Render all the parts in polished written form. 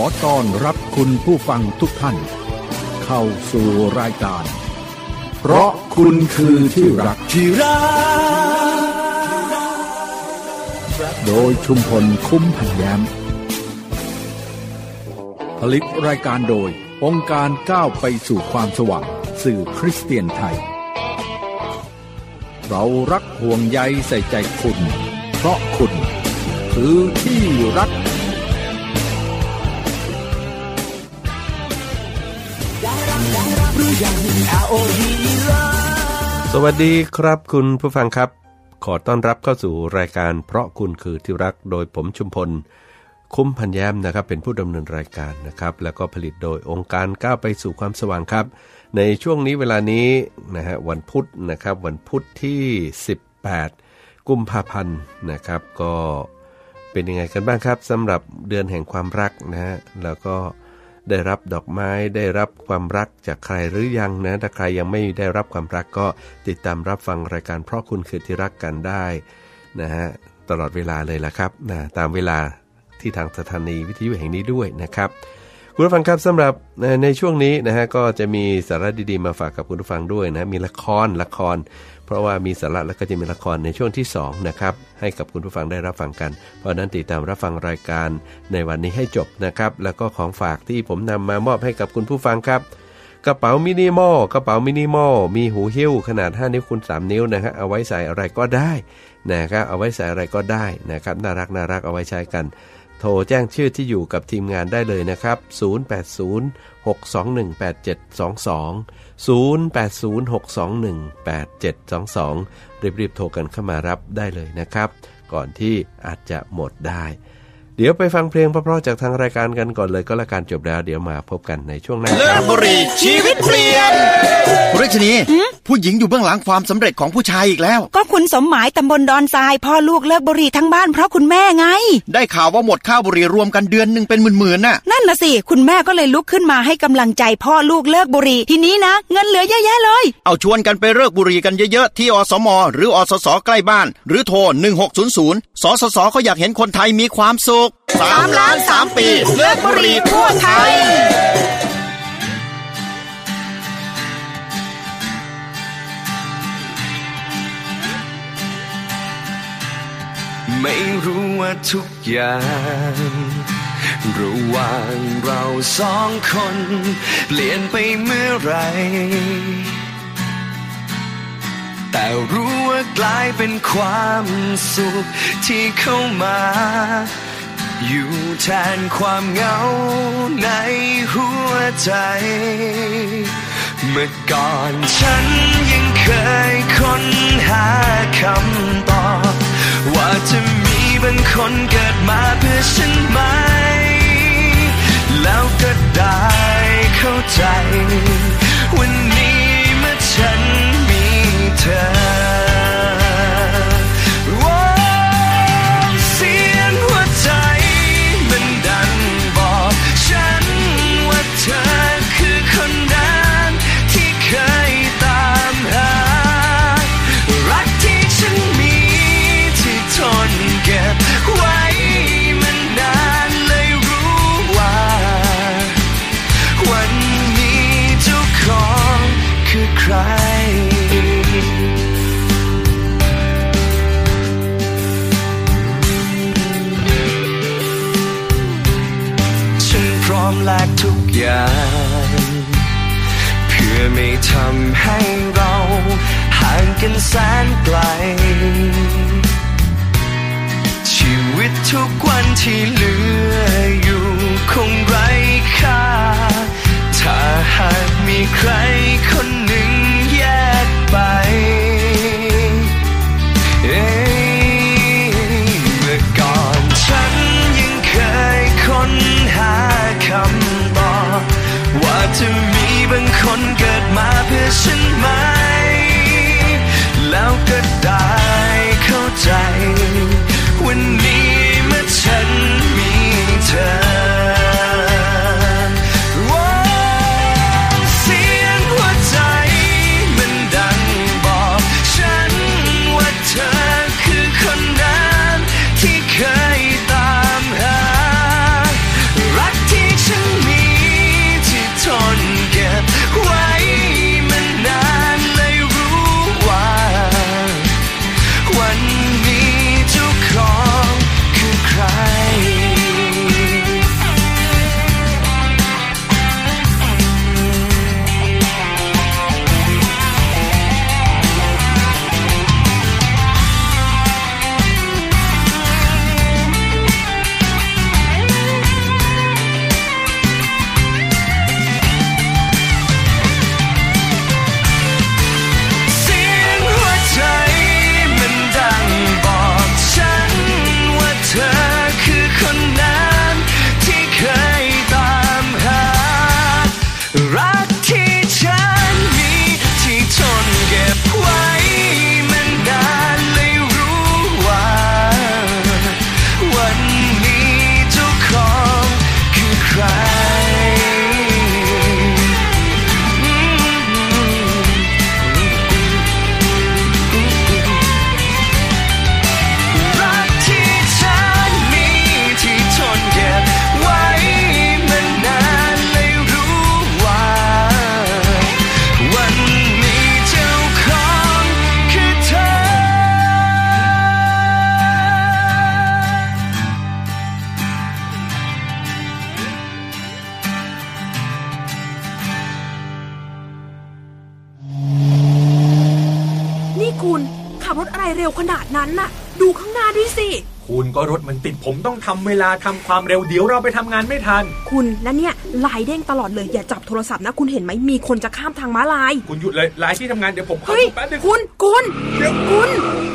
ต้อนรับคุณผู้ฟังทุกท่านเข้าสู่รายการเพราะคุณคือที่รักโดยชุมพลคุ้มพันแย้มผลิตรายการโดยองค์การก้าวไปสู่ความสว่างสื่อคริสเตียนไทยเรารักห่วงใยใส่ใจคุณเพราะคุณคือที่รักสวัสดีครับคุณผู้ฟังครับขอต้อนรับเข้าสู่รายการเพราะคุณคือที่รักโดยผมชุมพลคุ้มพันแย้มนะครับเป็นผู้ดำเนินรายการนะครับแล้วก็ผลิตโดยองค์การก้าวไปสู่ความสว่างครับในช่วงนี้เวลานี้นะฮะวันพุธนะครับวันพุธที่18กุมภาพันธ์นะครับก็เป็นยังไงกันบ้างครับสำหรับเดือนแห่งความรักนะฮะแล้วก็ได้รับดอกไม้ได้รับความรักจากใครหรือยังนะถ้าใครยังไม่ได้รับความรักก็ติดตามรับฟังรายการเพราะคุณคือที่รักกันได้นะฮะตลอดเวลาเลยล่ะครับนะตามเวลาที่ทางสถานีวิทยุแห่งนี้ด้วยนะครับคุณผู้ฟังครับสำหรับในช่วงนี้นะฮะก็จะมีสาระดีๆมาฝากกับคุณผู้ฟังด้วยนะมีละครเพราะว่ามีสาระแล้วก็จะมีละครในช่วงที่2นะครับให้กับคุณผู้ฟังได้รับฟังกันเพราะนั้นติดตามรับฟังรายการในวันนี้ให้จบนะครับแล้วก็ของฝากที่ผมนำมามอบให้กับคุณผู้ฟังครับกระเป๋ามินิมอลมีหูหิ้วขนาด5นิ้วคูณ3นิ้วนะฮะเอาไว้ใส่อะไรก็ได้นะครับเอาไว้ใส่อะไรก็ได้นะครับน่ารักเอาไว้ใช้กันโทรแจ้งชื่อที่อยู่กับทีมงานได้เลยนะครับ0806218722 รีบโทรกันเข้ามารับได้เลยนะครับก่อนที่อาจจะหมดได้เดี๋ยวไปฟังเพลงเพราะๆจากทางรายการกันก่อนเลยก็แล้วกันจบแล้วเดี๋ยวมาพบกันในช่วงหน้าเลิกบุหรี่ชีวิตเปลี่ยนคุณรัชนีผู้หญิงอยู่เบื้องหลังความสำเร็จของผู้ชายอีกแล้วก็คุณสมหมายตำบลดอนทรายพ่อลูกเลิกบุหรี่ทั้งบ้านเพราะคุณแม่ไงได้ข่าวว่าหมดค่าบุหรี่รวมกันเดือนนึงเป็นหมื่นๆน่ะนั่นน่ะสิคุณแม่ก็เลยลุกขึ้นมาให้กำลังใจพ่อลูกเลิกบุหรี่ทีนี้นะเงินเหลือเยอะแยะเลยเอาชวนกันไปเลิกบุหรี่กันเยอะๆที่อสมหรืออสสใกล้บ้านหรือโทร1600สสสเขาอยากเห็นคนไทยมีความสุข3 ล้าน 3 ปีเลิกบุหรี่ทั่วไทยไม่รู้ว่าทุกอย่างระหว่างเรา2 คนเปลี่ยนไปเมื่อไรแต่รู้ว่ากลายเป็นความสุขที่เข้ามาอยู่แทนความเหงาในหัวใจเมื่อก่อนฉันยังเคยค้นหาคำตอบว่าจะมีบางคนเกิดมาเพื่อฉันไหมแล้วก็ได้เข้าใจวันนี้เมื่อฉันมีเธอแลกทุกอย่างเพื่อไม่ทำให้เราห่างกันแสนไกลชีวิตทุกวันที่เหลืออยู่คงไร้ค่าถ้าหากมีใครคนหนึ่งแยกไปเมื่อก่อนฉันยังเคยค้นหาคำตอบว่าจะมีบางคนเกิดมาเพื่อฉันไหมแล้วก็ได้เข้าใจวันนี้เมื่อฉันมีเธอเสียงขับรถอะไรเร็วขนาดนั้นน่ะดูข้างหน้าด้วยสิคุณก็รถมันติดผมต้องทำเวลาทำความเร็วเดี๋ยวเราไปทำงานไม่ทันคุณและเนี่ยไลน์เด้งตลอดเลยอย่าจับโทรศัพท์นะคุณเห็นไหมมีคนจะข้ามทางม้าลายคุณหยุดเลยไลน์ที่ทำงานเดี๋ยวผมเข้าดูแป๊บนึงคุณเดี๋ยวคุณ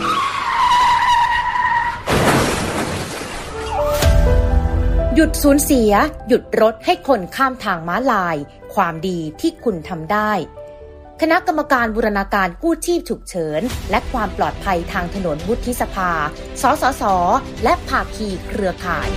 หยุดสูญเสียหยุดรถให้คนข้ามทางม้าลายความดีที่คุณทำได้คณะกรรมการบูรณาการกู้ชีพฉุกเฉินและความปลอดภัยทางถนนวุฒิสภาสสสและภาคีเครือข่าย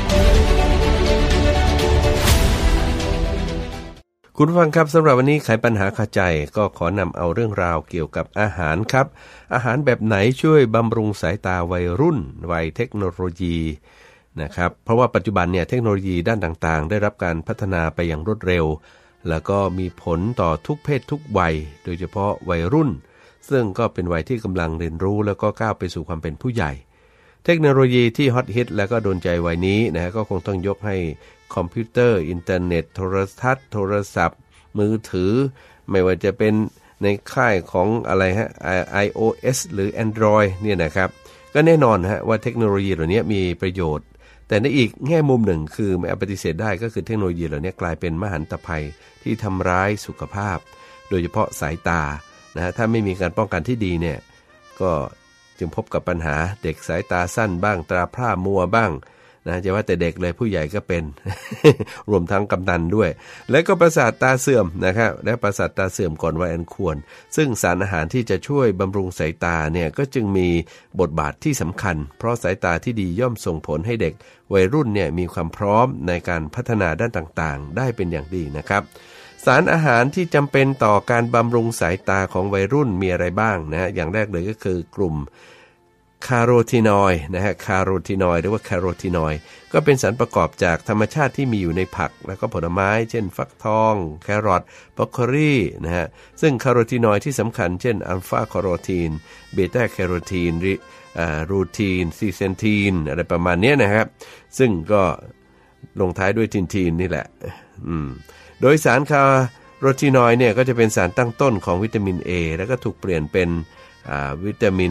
คุณผู้ฟังครับสำหรับวันนี้ไขปัญหาคาใจก็ขอนำเอาเรื่องราวเกี่ยวกับอาหารครับอาหารแบบไหนช่วยบำรุงสายตาวัยรุ่นวัยเทคโนโลยีนะครับเพราะว่าปัจจุบันเนี่ยเทคโนโลยีด้านต่างๆได้รับการพัฒนาไปอย่างรวดเร็วแล้วก็มีผลต่อทุกเพศทุกวัยโดยเฉพาะวัยรุ่นซึ่งก็เป็นวัยที่กำลังเรียนรู้แล้วก็ก้าวไปสู่ความเป็นผู้ใหญ่เทคโนโลยีที่ฮอตฮิตและก็โดนใจวัยนี้นะก็คงต้องยกให้คอมพิวเตอร์อินเทอร์เน็ตโทรทัศน์โทรศัพท์มือถือไม่ว่าจะเป็นในค่ายของอะไรฮะ iOS หรือ Android เนี่ยนะครับก็แน่นอนฮะว่าเทคโนโลยีเหล่านี้มีประโยชน์แต่ในอีกแง่มุมหนึ่งคือไม่ปฏิเสธได้ก็คือเทคโนโลยีเหล่านี้กลายเป็นมหันตภัยที่ทำร้ายสุขภาพโดยเฉพาะสายตานะฮะถ้าไม่มีการป้องกันที่ดีเนี่ยก็จึงพบกับปัญหาเด็กสายตาสั้นบ้างตาพร่ามัวบ้างนะจะว่าแต่เด็กเลยผู้ใหญ่ก็เป็น รวมทั้งกำนันด้วยและก็ประสาทตาเสื่อมนะครับและประสาทตาเสื่อมก่อนวัยอันควรซึ่งสารอาหารที่จะช่วยบำรุงสายตาเนี่ยก็จึงมีบทบาทที่สำคัญเพราะสายตาที่ดีย่อมส่งผลให้เด็กวัยรุ่นเนี่ยมีความพร้อมในการพัฒนาด้านต่างๆได้เป็นอย่างดีนะครับสารอาหารที่จำเป็นต่อการบำรุงสายตาของวัยรุ่นมีอะไรบ้างนะอย่างแรกเลยก็คือกลุ่มคาโรทีนอยด์นะฮะคาโรทีนอยด์หรือว่าแคโรทีนอยด์ก็เป็นสารประกอบจากธรรมชาติที่มีอยู่ในผักแล้วก็ผลไม้เช่นฟักทองแครอทบรอกโคลีนะฮะซึ่งคาโรทีนอยด์ที่สำคัญเช่นอัลฟาแคโรทีนเบต้าแคโรทีนรูทีนซีเซนทีนอะไรประมาณนี้นะครับซึ่งก็ลงท้ายด้วยทีนนี่แหละโดยสารคาโรทีนอยด์เนี่ยก็จะเป็นสารตั้งต้นของวิตามิน A แล้วก็ถูกเปลี่ยนเป็นวิตามิน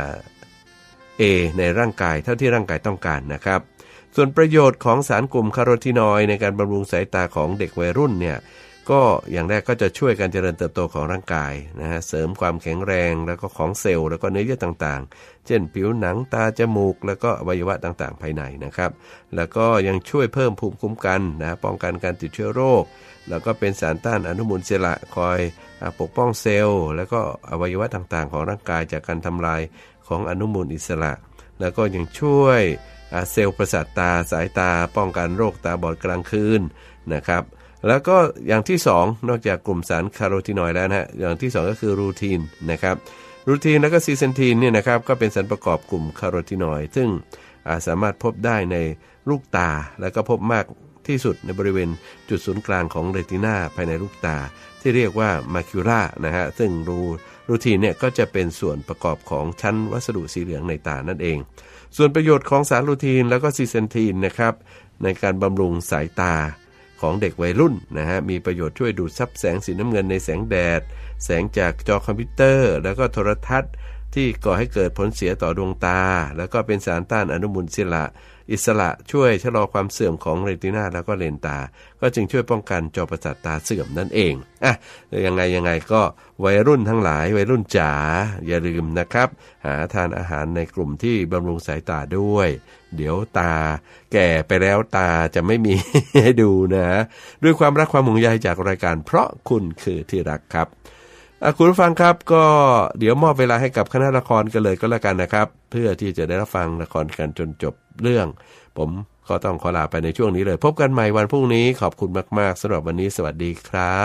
A ในร่างกายเท่าที่ร่างกายต้องการนะครับส่วนประโยชน์ของสารกลุ่มคาโรทีนอยด์ในการบำรุงสายตาของเด็กวัยรุ่นเนี่ยก็อย่างแรกก็จะช่วยการเจริญเติบโตของร่างกายนะฮะเสริมความแข็งแรงแล้วก็ของเซลล์แล้วก็เนื้อเยื่อต่างๆเช่นผิวหนังตาจมูกแล้วก็อวัยวะต่างๆภายในนะครับแล้วก็ยังช่วยเพิ่มภูมิคุ้มกันนะป้องกันการติดเชื้อโรคแล้วก็เป็นสารต้านอนุมูลอิสระคอยปกป้องเซลล์แล้วก็อวัยวะต่างๆของร่างกายจากการทำลายของอนุมูลอิสระแล้วก็ยังช่วยเซลล์ประสาทตาสายตาป้องกันโรคตาบอดกลางคืนนะครับแล้วก็อย่างที่2นอกจากกลุ่มสารคาโรทีนอยด์แล้วนะฮะอย่างที่2ก็คือรูทีนนะครับรูทีนแล้วก็ซีเซนทีนเนี่ยนะครับก็เป็นสารประกอบกลุ่มคาโรทีนอยด์ซึ่งสามารถพบได้ในลูกตาแล้วก็พบมากที่สุดในบริเวณจุดศูนย์กลางของเรตินาภายในลูกตาที่เรียกว่ามาคิวล่านะฮะซึ่งรูทีนเนี่ยก็จะเป็นส่วนประกอบของชั้นวัสดุสีเหลืองในตานั่นเองส่วนประโยชน์ของสารรูทีนแล้วก็ซีเซนทีนนะครับในการบำรุงสายตาของเด็กวัยรุ่นนะฮะมีประโยชน์ช่วยดูดซับแสงสีน้ำเงินในแสงแดดแสงจากจอคอมพิวเตอร์แล้วก็โทรทัศน์ที่ก่อให้เกิดผลเสียต่อดวงตาแล้วก็เป็นสารต้านอนุมูลอิสระช่วยชะลอความเสื่อมของเรตินาแล้วก็เลนตาก็จึงช่วยป้องกันจอประสาทตาเสื่อมนั่นเองยังไงก็วัยรุ่นทั้งหลายวัยรุ่นจ๋าอย่าลืมนะครับหาทานอาหารในกลุ่มที่บำรุงสายตาด้วยเดี๋ยวตาแก่ไปแล้วตาจะไม่มีให้ดูนะด้วยความรักความห่วงใยจากรายการเพราะคุณคือที่รักครับคุณผู้ฟังครับก็เดี๋ยวมอบเวลาให้กับคณะละครกันเลยก็แล้วกันนะครับเพื่อที่จะได้รับฟังละครกันจนจบเรื่องผมก็ต้องขอลาไปในช่วงนี้เลยพบกันใหม่วันพรุ่งนี้ขอบคุณมากๆสำหรับวันนี้สวัสดี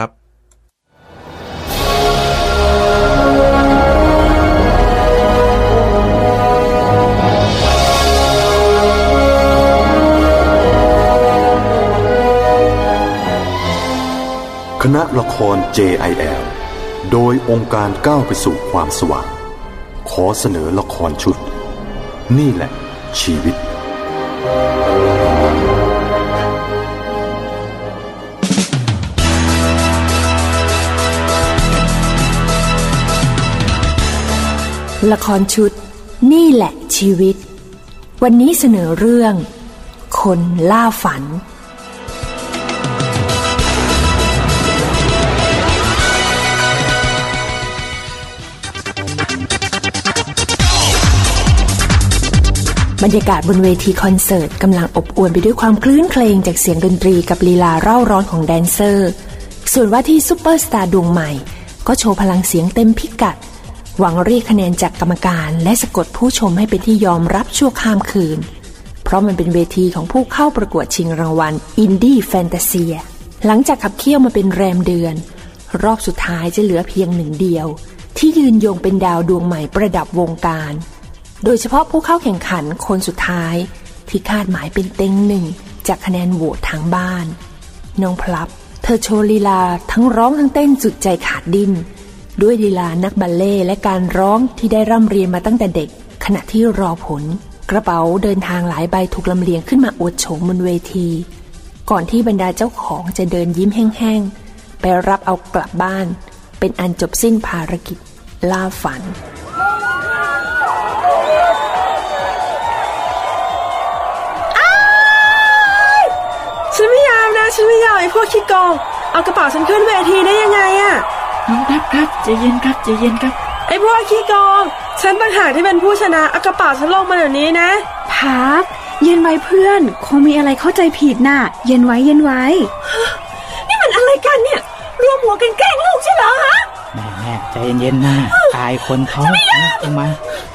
ครับคณะละคร JIL โดยองค์การก้าวไปสู่ความสว่างขอเสนอละครชุดนี่แหละชีวิตละครชุดนี่แหละชีวิตวันนี้เสนอเรื่องคนล่าฝันบรรยากาศบนเวทีคอนเสิร์ตกำลังอบอวลไปด้วยความคลื้นเครงจากเสียงดนตรีกับลีลาเร่าร้อนของแดนเซอร์ส่วนว่าที่ซุปเปอร์สตาร์ดวงใหม่ก็โชว์พลังเสียงเต็มพิกัดหวังเรียกคะแนนจากกรรมการและสะกดผู้ชมให้เป็นที่ยอมรับชั่วข้ามคืนเพราะมันเป็นเวทีของผู้เข้าประกวดชิงรางวัลอินดี้แฟนตาเซียหลังจากขับเคี่ยวมาเป็นแรมเดือนรอบสุดท้ายจะเหลือเพียงหนึ่งเดียวที่ยืนยงเป็นดาวดวงใหม่ประดับวงการโดยเฉพาะผู้เข้าแข่งขันคนสุดท้ายที่คาดหมายเป็นเต็งหนึ่งจากคะแนนโหวตทางบ้านน้องพลับเธอโชว์ลีลาทั้งร้องทั้งเต้นสุดใจขาดดิ้นด้วยลีลานักบัลเล่ต์และการร้องที่ได้ร่ำเรียนมาตั้งแต่เด็กขณะที่รอผลกระเป๋าเดินทางหลายใบถูกลำเลียงขึ้นมาอวดโฉมบนเวทีก่อนที่บรรดาเจ้าของจะเดินยิ้มแห้งๆไปรับเอากลับบ้านเป็นอันจบสิ้นภารกิจล่าฝันฉันไม่ยอมนะฉันไม่ยอมไอ้พวกขี้โกงเอากระเป๋าฉันขึ้นเวทีได้ยังไงอะน้องครับใจเย็นครับใจเย็นครับไอ้พวกขี้โกงฉันต่างหากที่เป็นผู้ชนะเอากระเป๋าฉันลงมาเดี๋ยวนี้นะพับเย็นไว้เพื่อนคงมีอะไรเข้าใจผิดน่ะเย็นไว้นี่มันอะไรกันเนี่ยรวมหัวกันแกล้งลูกใช่เหรอฮะแม่ใจเย็นๆนะอายคนเขาลงมา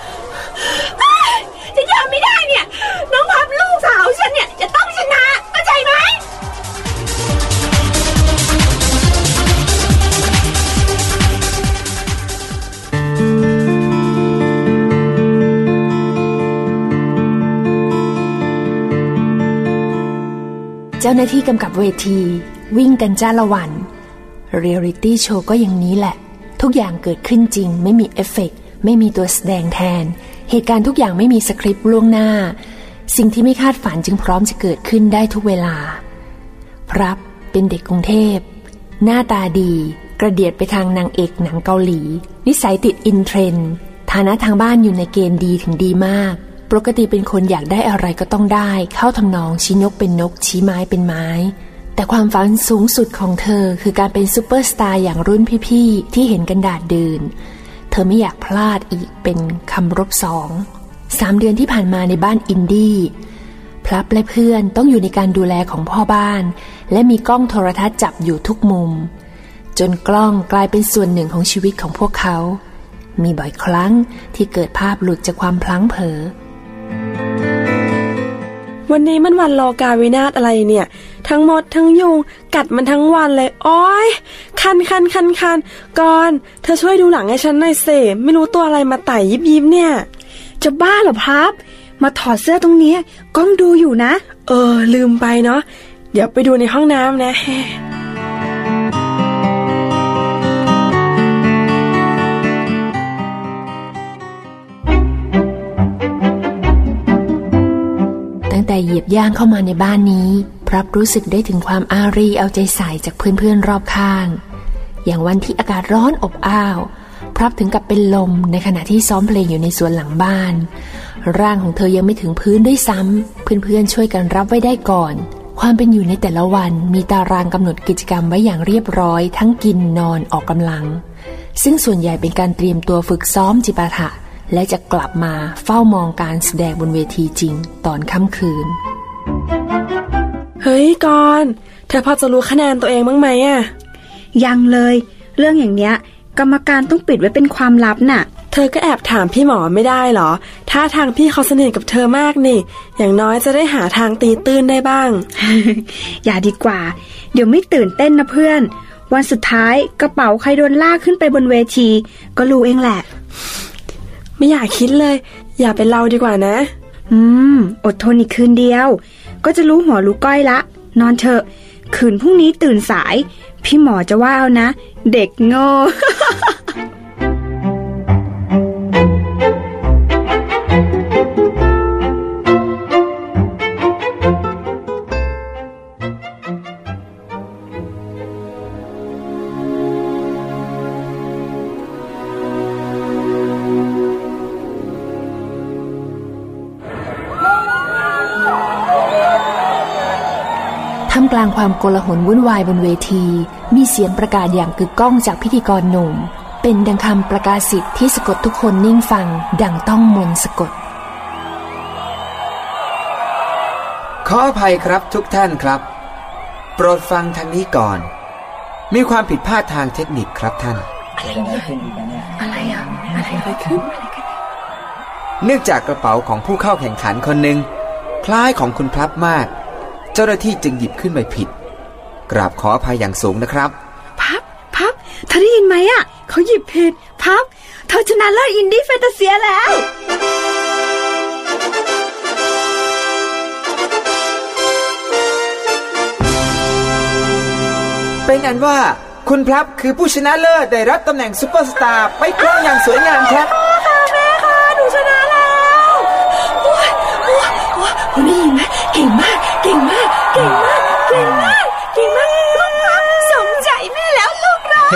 จะยอมไม่ได้เนี่ยน้องพับลูกสาวฉันเนี่ยจะต้องชนะเข้าใจไหมเจ้าหน้าที่กำกับเวทีวิ่งกันจ้าละวันเรียลลิตี้โชว์ก็อย่างนี้แหละทุกอย่างเกิดขึ้นจริงไม่มีเอฟเฟกต์ไม่มีตัวแสดงแทนเหตุการณ์ทุกอย่างไม่มีสคริปต์ล่วงหน้าสิ่งที่ไม่คาดฝันจึงพร้อมจะเกิดขึ้นได้ทุกเวลาพรับเป็นเด็กกรุงเทพหน้าตาดีกระเดียดไปทางนางเอกหนังเกาหลีนิสัยติดอินเทรนด์ฐานะทางบ้านอยู่ในเกณฑ์ดีถึงดีมากปกติเป็นคนอยากได้อะไรก็ต้องได้เข้าทำนองชี้นกเป็นนกชี้ไม้เป็นไม้แต่ความฝันสูงสุดของเธอคือการเป็นซุปเปอร์สตาร์อย่างรุ่นพี่ๆที่เห็นกันดาษดื่นเธอไม่อยากพลาดอีกเป็นคำรบ3 เดือนที่ผ่านมาในบ้านอินดี้พลับและเพื่อนต้องอยู่ในการดูแลของพ่อบ้านและมีกล้องโทรทัศน์จับอยู่ทุกมุมจนกล้องกลายเป็นส่วนหนึ่งของชีวิตของพวกเขามีบ่อยครั้งที่เกิดภาพหลุดจากความพลั้งเผลอวันนี้มันวันโลกาวินาศอะไรเนี่ยทั้งมดทั้งยุงกัดมันทั้งวันเลยโอ๊ยคันก่อนเธอช่วยดูหลังให้ฉันหน่อยสิไม่รู้ตัวอะไรมาไต่ยิบเนี่ยจะบ้าเหรอพับมาถอดเสื้อตรงนี้กล้องดูอยู่นะลืมไปเนาะเดี๋ยวไปดูในห้องน้ำนะตั้งแต่เหยียบย่างเข้ามาในบ้านนี้พรับรู้สึกได้ถึงความอารีเอาใจใส่จากเพื่อนๆรอบข้างอย่างวันที่อากาศร้อนอบอ้าวพรับถึงกับเป็นลมในขณะที่ซ้อมเพลงอยู่ในสวนหลังบ้านร่างของเธอยังไม่ถึงพื้นด้วยซ้ำเพื่อนๆช่วยกันรับไว้ได้ก่อนความเป็นอยู่ในแต่ละวันมีตารางกำหนดกิจกรรมไว้อย่างเรียบร้อยทั้งกินนอนออกกำลังซึ่งส่วนใหญ่เป็นการเตรียมตัวฝึกซ้อมจิปาถะและจะกลับมาเฝ้ามองการแสดงบนเวทีจริงตอนค่ำคืนเฮ้ยก่อนเธอพอจะรู้คะแนนตัวเองบ้างไหมอะยังเลยเรื่องอย่างเนี้ยกรรมการต้องปิดไว้เป็นความลับน่ะเธอก็แอบถามพี่หมอไม่ได้หรอถ้าทางพี่เขาสนิทกับเธอมากนี่อย่างน้อยจะได้หาทางตีตื้นได้บ้างอย่าดีกว่าเดี๋ยวไม่ตื่นเต้นนะเพื่อนวันสุดท้ายกระเป๋าใครโดนลากขึ้นไปบนเวทีก็รู้เองแหละไม่อยากคิดเลยอย่าเป็นเราดีกว่านะอดทนอีกคืนเดียวก็จะรู้หัวรู้ก้อยละนอนเถอะคืนพรุ่งนี้ตื่นสายพี่หมอจะว่าเอานะเด็กโง่พกลางความโกลาหลวุ่นวายบนเวทีมีเสียงประกาศอย่างกึกก้องจากพิธีกรหนุ่มเป็นดังคำประกาศสิทธิ์ที่สะกดทุกคนนิ่งฟังดังต้องมนต์สะกดขออภัยครับทุกท่านครับโปรดฟังทางนี้ก่อนมีความผิดพลาดทางเทคนิคครับท่านอะไรขึ้นเนื่องจากกระเป๋าของผู้เข้าแข่งขันคนหนึ่งคล้ายของคุณพลับมากเจ้าหน้าที่จึงหยิบขึ้นไปผิดกราบขออภัยอย่างสูงนะครับพับเธอได้ยินไหมอ่ะเขาหยิบผิดพับเธอชนะเลิศอินดี้แฟนตาเซียแล้วเป็นอันว่าคุณพลับคือผู้ชนะเลิศได้รับตำแหน่งซุปเปอร์สตาร์ไปครองอย่างสวยงามครับแม่ค่ะหนูชนะแล้วคุณได้ยินไหมเก่งมากสมใจแม่แล้วลูกรัก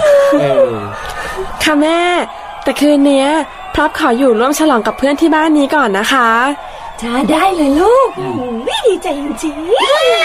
ค่ะแม่แต่คืนนี้พลับขออยู่ร่วมฉลองกับเพื่อนที่บ้านนี้ก่อนนะคะจ้าได้เลยลูกดีใจจริงๆ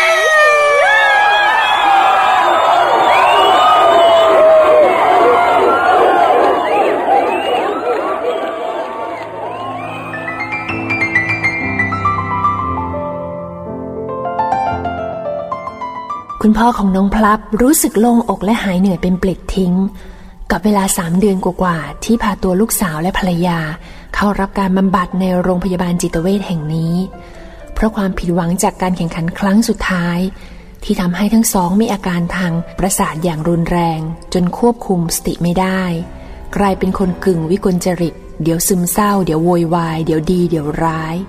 คุณพ่อของน้องพลับรู้สึกโล่งอกและหายเหนื่อยเป็นปลิดทิ้งกับเวลา3 เดือนกว่าๆที่พาตัวลูกสาวและภรรยาเข้ารับการบำบัดในโรงพยาบาลจิตเวชแห่งนี้เพราะความผิดหวังจากการแข่งขันครั้งสุดท้ายที่ทำให้ทั้งสองมีอาการทางประสาทอย่างรุนแรงจนควบคุมสติไม่ได้กลายเป็นคนกึ่งวิกลจริตเดี๋ยวซึมเศร้าเดี๋ยวโวยวายเดี๋ยวดีเดี๋ยวร้าย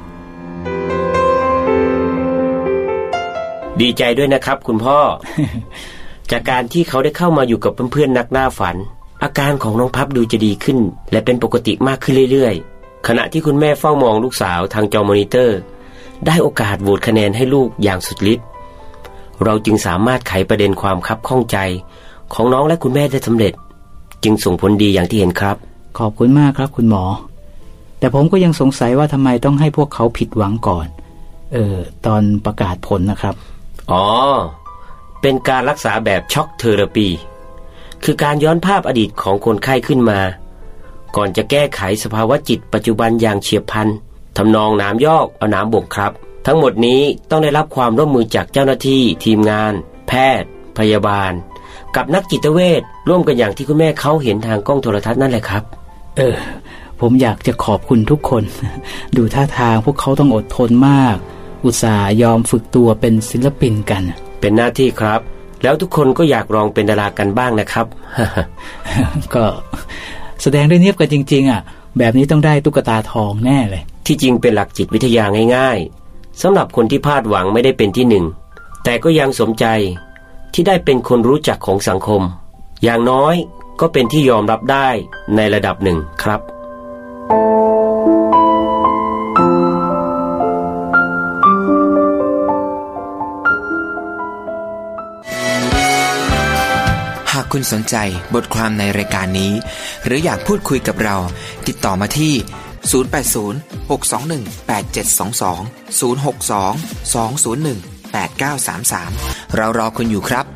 ดีใจด้วยนะครับคุณพ่อ จากการที่เขาได้เข้ามาอยู่กับเพื่อนๆนักหน้าฝันอาการของน้องพับดูจะดีขึ้นและเป็นปกติมากขึ้นเรื่อยๆขณะที่คุณแม่เฝ้ามองลูกสาวทางจอมอนิเตอร์ได้โอกาสโหวตคะแนนให้ลูกอย่างสุดฤทธิ์เราจึงสามารถไขประเด็นความคับข้องใจของน้องและคุณแม่ได้สำเร็จจึงส่งผลดีอย่างที่เห็นครับขอบคุณมากครับคุณหมอแต่ผมก็ยังสงสัยว่าทำไมต้องให้พวกเขาผิดหวังก่อนตอนประกาศผลนะครับอ๋อเป็นการรักษาแบบช็อกเทอราปีคือการย้อนภาพอดีตของคนไข้ขึ้นมาก่อนจะแก้ไขสภาวะจิตปัจจุบันอย่างเฉียบพลันทำนองน้ำยอกเอาน้ำบ่งครับทั้งหมดนี้ต้องได้รับความร่วมมือจากเจ้าหน้าที่ทีมงานแพทย์พยาบาลกับนักจิตเวชร่วมกันอย่างที่คุณแม่เขาเห็นทางกล้องโทรทัศน์นั่นแหละครับผมอยากจะขอบคุณทุกคนดูท่าทางพวกเขาต้องอดทนมากอุตส่าห์ยอมฝึกตัวเป็นศิลปินกันเป็นหน้าที่ครับแล้วทุกคนก็อยากลองเป็นดารากันบ้างนะครับก็แสดงได้เนียบกันจริงๆอ่ะแบบนี้ต้องได้ตุ๊กตาทองแน่เลยที่จริงเป็นหลักจิตวิทยาง่ายๆสำหรับคนที่พลาดหวังไม่ได้เป็นที่หนึ่งแต่ก็ยังสมใจที่ได้เป็นคนรู้จักของสังคมอย่างน้อยก็เป็นที่ยอมรับได้ในระดับหนึ่งครับหากคุณสนใจบทความในรายการนี้หรืออยากพูดคุยกับเราติดต่อมาที่080-621-8722 062-201-8933เรารอคุณอยู่ครับ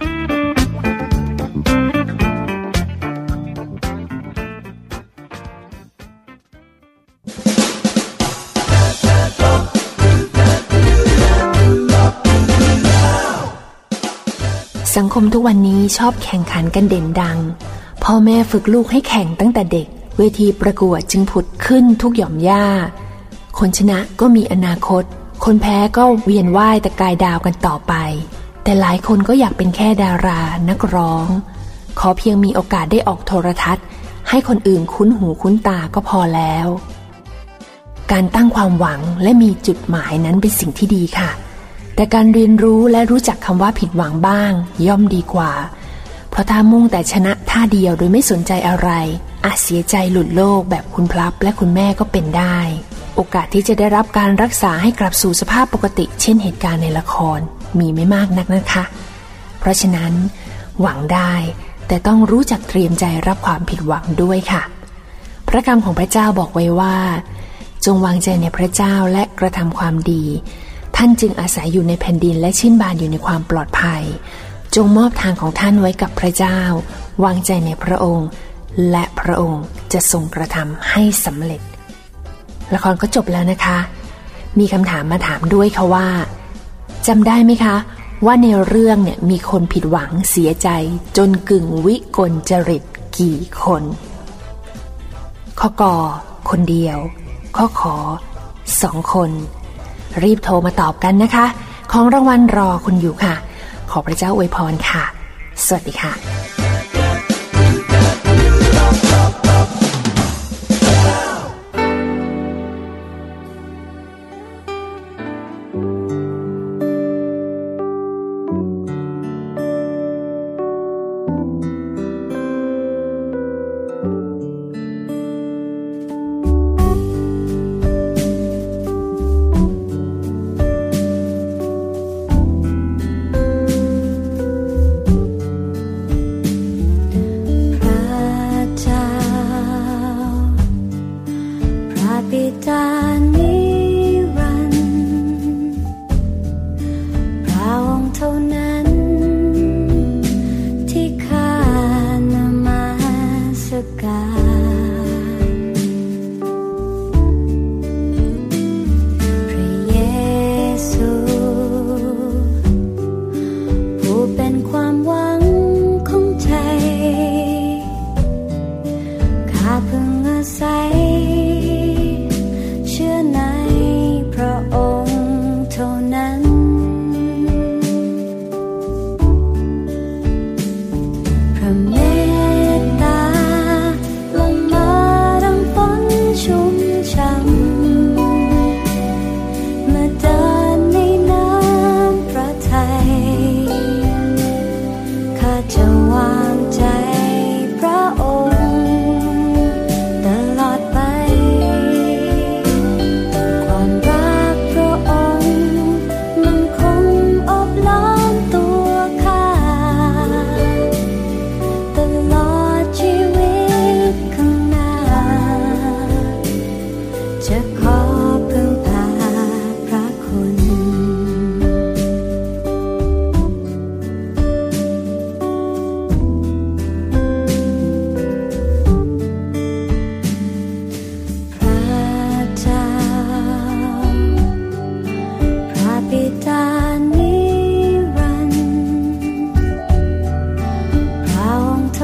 สังคมทุกวันนี้ชอบแข่งขันกันเด่นดังพ่อแม่ฝึกลูกให้แข่งตั้งแต่เด็กเวทีประกวดจึงผุดขึ้นทุกหย่อมหญ้าคนชนะก็มีอนาคตคนแพ้ก็เวียนว่ายแต่กายดาวกันต่อไปแต่หลายคนก็อยากเป็นแค่ดารานักร้องขอเพียงมีโอกาสได้ออกโทรทัศน์ให้คนอื่นคุ้นหูคุ้นตาก็พอแล้วการตั้งความหวังและมีจุดหมายนั้นเป็นสิ่งที่ดีค่ะแต่การเรียนรู้และรู้จักคำว่าผิดหวังบ้างย่อมดีกว่าเพราะถ้ามุ่งแต่ชนะท่าเดียวโดยไม่สนใจอะไรอาจเสียใจหลุดโลกแบบคุณพลับและคุณแม่ก็เป็นได้โอกาสที่จะได้รับการรักษาให้กลับสู่สภาพปกติเช่นเหตุการณ์ในละครมีไม่มากนักนะคะเพราะฉะนั้นหวังได้แต่ต้องรู้จักเตรียมใจรับความผิดหวังด้วยค่ะพระคำของพระเจ้าบอกไว้ว่าจงวางใจในพระเจ้าและกระทำความดีทท่านจึงอาศัยอยู่ในแผ่นดินและชื่นบานอยู่ในความปลอดภัยจงมอบทางของท่านไว้กับพระเจ้าวางใจในพระองค์และพระองค์จะทรงกระทำให้สำเร็จละครก็จบแล้วนะคะมีคำถามมาถามด้วยค่ะว่าจำได้ไหมคะว่าในเรื่องเนี่ยมีคนผิดหวังเสียใจจนกึ่งวิกลจริตกี่คนข้อกอคนเดียวข้อขอ2 คนรีบโทรมาตอบกันนะคะของรางวัลรอคุณอยู่ค่ะขอพระเจ้าอวยพรค่ะสวัสดีค่ะ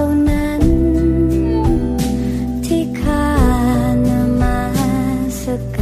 ส